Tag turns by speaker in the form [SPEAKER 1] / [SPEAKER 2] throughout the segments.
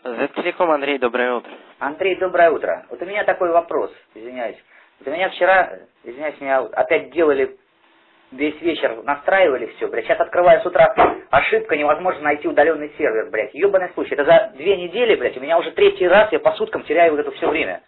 [SPEAKER 1] Телеком, Андрей, доброе утро.
[SPEAKER 2] Андрей, доброе утро. Вот у меня такой вопрос, извиняюсь. Вот у меня вчера, извиняюсь, меня опять делали, весь вечер настраивали все, блядь. Сейчас открываю с утра, ошибка, невозможно найти удаленный сервер, блядь. Ёбаный случай. Это за 2 недели, блядь, у меня уже 3-й раз, я по суткам теряю вот это все время.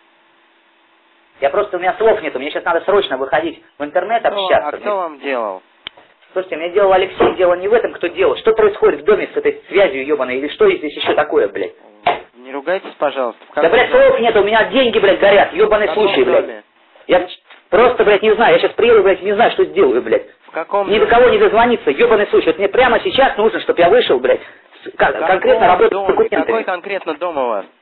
[SPEAKER 2] У меня слов нету, мне сейчас надо срочно выходить в интернет, общаться.
[SPEAKER 1] А кто вам делал?
[SPEAKER 2] Слушайте, мне делал Алексей, дело не в этом, кто делал. Что происходит в доме с этой связью ебаной, или что здесь еще такое, блядь?
[SPEAKER 1] Не ругайтесь, пожалуйста.
[SPEAKER 2] Да, блядь, слов нет, у меня деньги, блядь, горят, ебаный случай, блядь. Я просто, блядь, не знаю, я сейчас приеду, блядь, не знаю, что сделаю, блядь.
[SPEAKER 1] В каком
[SPEAKER 2] Ни до кого не дозвониться, ебаный случай. Вот мне прямо сейчас нужно, чтобы я вышел, блядь, конкретно работать с документами.
[SPEAKER 1] Какой конкретно дом у вас?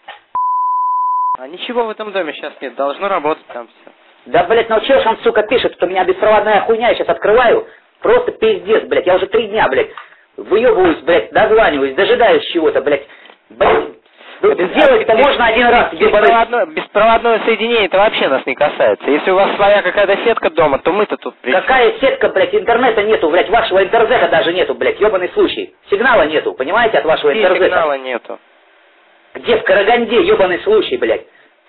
[SPEAKER 1] А ничего в этом доме сейчас нет, должно работать там все.
[SPEAKER 2] Да, блядь, ну чё ж он, сука, пишет, что у меня беспроводная хуйня, я сейчас открываю, просто пиздец, блядь, я уже 3 дня, блядь, выебываюсь, блядь, дозваниваюсь, дожидаюсь чего-то, блядь, сделать-то можно один раз,
[SPEAKER 1] беспроводное соединение, это вообще нас не касается. Если у вас своя какая-то сетка дома, то мы-то тут при чем?
[SPEAKER 2] Какая сетка, блядь, интернета нету, блядь, вашего интернета даже нету, блядь, ебаный случай. Сигнала нету, понимаете, от вашего интернета.
[SPEAKER 1] Сигнала нету.
[SPEAKER 2] Где? В Караганде, ебаный случай, блядь.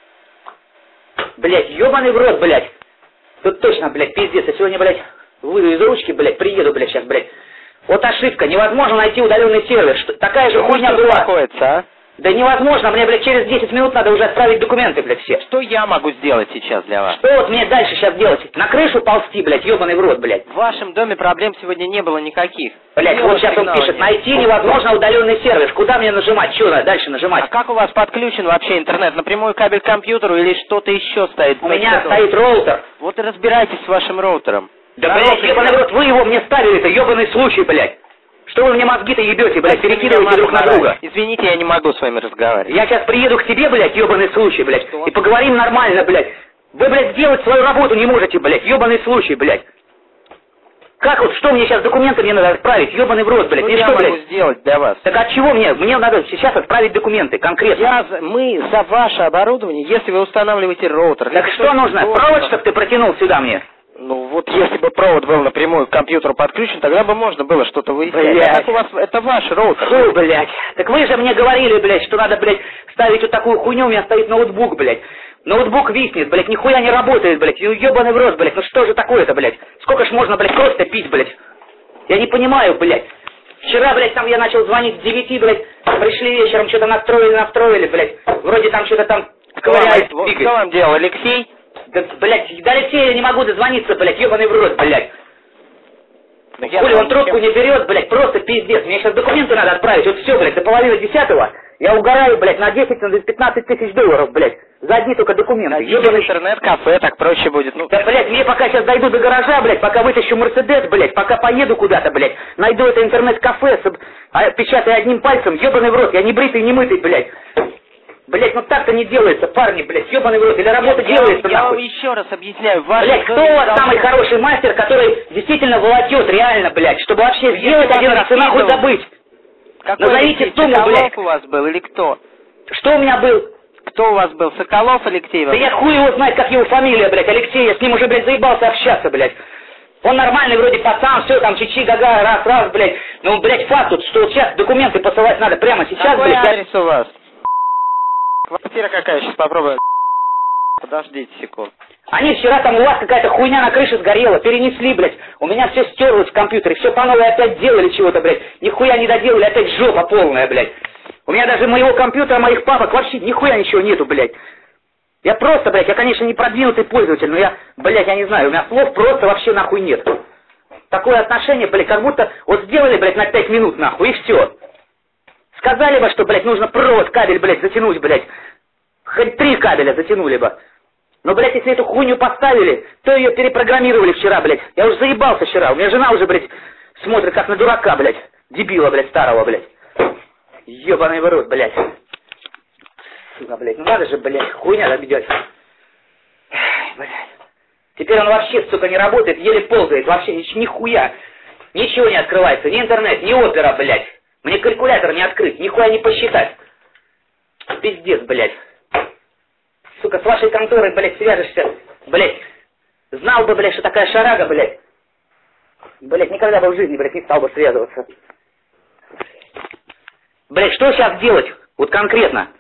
[SPEAKER 2] Блядь, ебаный в рот, блядь. Тут точно, блядь, пиздец. Я сегодня, блядь, выйду из ручки, блядь, приеду, блядь, сейчас, блядь. Вот ошибка, невозможно найти удаленный сервер. Такая же хуйня была.
[SPEAKER 1] А?
[SPEAKER 2] Да невозможно, мне, блядь, через 10 минут надо уже отправить документы, блядь, все.
[SPEAKER 1] Что я могу сделать сейчас для вас?
[SPEAKER 2] Что вот мне дальше сейчас делать? На крышу ползти, блядь, ебаный в рот, блядь.
[SPEAKER 1] В вашем доме проблем сегодня не было никаких.
[SPEAKER 2] Блядь, вот сейчас он пишет, найти невозможно удаленный сервер. Куда мне нажимать? Что надо дальше нажимать?
[SPEAKER 1] А как у вас подключен вообще интернет? Напрямую кабель к компьютеру или что-то еще стоит?
[SPEAKER 2] У меня стоит роутер.
[SPEAKER 1] Вот и разбирайтесь с вашим роутером.
[SPEAKER 2] Да, блядь, ебаный в рот, вы его мне ставили-то, ебаный случай, блядь. Что вы мне мозги-то ебете, блядь, перекидываете друг на друга?
[SPEAKER 1] Извините, я не могу с вами разговаривать.
[SPEAKER 2] Я сейчас приеду к тебе, блядь, ебаный случай, блядь, и поговорим нормально, блядь. Вы, блядь, сделать свою работу не можете, блядь, ебаный случай, блядь. Как вот, что мне сейчас, документы мне надо отправить, ебаный в рот, блядь,
[SPEAKER 1] что я
[SPEAKER 2] что,
[SPEAKER 1] могу
[SPEAKER 2] блядь?
[SPEAKER 1] сделать для вас?
[SPEAKER 2] Так от чего мне? Мне надо сейчас отправить документы, конкретно.
[SPEAKER 1] Мы за ваше оборудование, если вы устанавливаете роутер...
[SPEAKER 2] Так что нужно? Провод, чтобы ты протянул сюда мне?
[SPEAKER 1] Ну вот если бы провод был напрямую к компьютеру подключен, тогда бы можно было что-то выяснять.
[SPEAKER 2] Блядь.
[SPEAKER 1] А как у вас, это ваш роутер.
[SPEAKER 2] Фу, блядь. Так вы же мне говорили, блядь, что надо, блядь, ставить вот такую хуйню, у меня стоит ноутбук, блядь. Ноутбук виснет, блядь, нихуя не работает, блядь. Ебаный в рот, блядь. Ну что же такое-то, блядь? Сколько ж можно, блядь, просто пить, блядь? Я не понимаю, блядь. Вчера, блядь, там я начал звонить с 9, блядь, пришли вечером, что-то настроили, блядь. Вроде там что-то там ковыряют.
[SPEAKER 1] Кто вам делал, Алексей?
[SPEAKER 2] Да, блядь, до Алексея я не могу дозвониться, блядь, ебаный в рот, блядь. Хули он трубку не берет, блядь, просто пиздец. Мне сейчас документы надо отправить, вот все, блядь, до половины 10-го. Я угораю, блядь, на 10-15 тысяч долларов, блядь. За одни только документы.
[SPEAKER 1] Ебаный интернет-кафе, так проще будет. Ну.
[SPEAKER 2] Да, блядь, мне пока сейчас дойду до гаража, блядь, пока вытащу Мерседес, блядь, пока поеду куда-то, блядь, найду это интернет-кафе, печатая одним пальцем, ебаный в рот, я не бритый, не мытый, блядь. Блять, ну так-то не делается, парни, блять, ебаный в рот, или работа делается,
[SPEAKER 1] я
[SPEAKER 2] нахуй.
[SPEAKER 1] вам еще раз объясняю,
[SPEAKER 2] блять, кто у вас самый хороший мастер, который действительно волокет, реально, блять, чтобы вообще сделать один раз и нахуй забыть? Назовите сумму, блять.
[SPEAKER 1] Соколов у вас был или кто?
[SPEAKER 2] Что у меня был?
[SPEAKER 1] Кто у вас был, Соколов Алексей?
[SPEAKER 2] Да я хуй его знает, как его фамилия, блять, Алексей, я с ним уже, блять, заебался общаться, блять. Он нормальный вроде пацан, все там, чичи-гага, раз, блять. Ну, блять, факт тут, что вот сейчас документы посылать надо прямо сейчас,
[SPEAKER 1] какой
[SPEAKER 2] блять.
[SPEAKER 1] Адрес у вас? Квартира какая? Сейчас попробую. Подождите секунду.
[SPEAKER 2] Они вчера там, у вас какая-то хуйня на крыше сгорела, перенесли, блядь. У меня все стерлось в компьютере, все по новой опять делали чего-то, блядь. Нихуя не доделали, опять жопа полная, блядь. У меня даже моего компьютера, моих папок вообще нихуя ничего нету, блядь. Я просто, блядь, я, конечно, не продвинутый пользователь, но я, блядь, я не знаю, у меня слов просто вообще нахуй нет. Такое отношение, блядь, как будто вот сделали, блядь, на 5 минут, нахуй, и все. Сказали бы, что, блядь, нужно провод, кабель, блядь, затянуть, блядь. Хоть 3 кабеля затянули бы. Но, блядь, если эту хуйню поставили, то ее перепрограммировали вчера, блядь. Я уже заебался вчера. У меня жена уже, блядь, смотрит как на дурака, блядь. Дебила, блядь, старого, блядь. Ебаный в рот, блядь. Сука, блядь, ну надо же, блядь, хуйня добьет. Блядь. Теперь он вообще, сука, не работает, еле ползает, вообще нихуя. Ничего не открывается, ни интернет, ни опера, блядь. Мне калькулятор не открыть, нихуя не посчитать. Пиздец, блядь. Сука, с вашей конторой, блядь, свяжешься, блядь. Знал бы, блядь, что такая шарага, блядь. Блядь, никогда бы в жизни, блядь, не стал бы связываться. Блядь, что сейчас делать? Вот конкретно.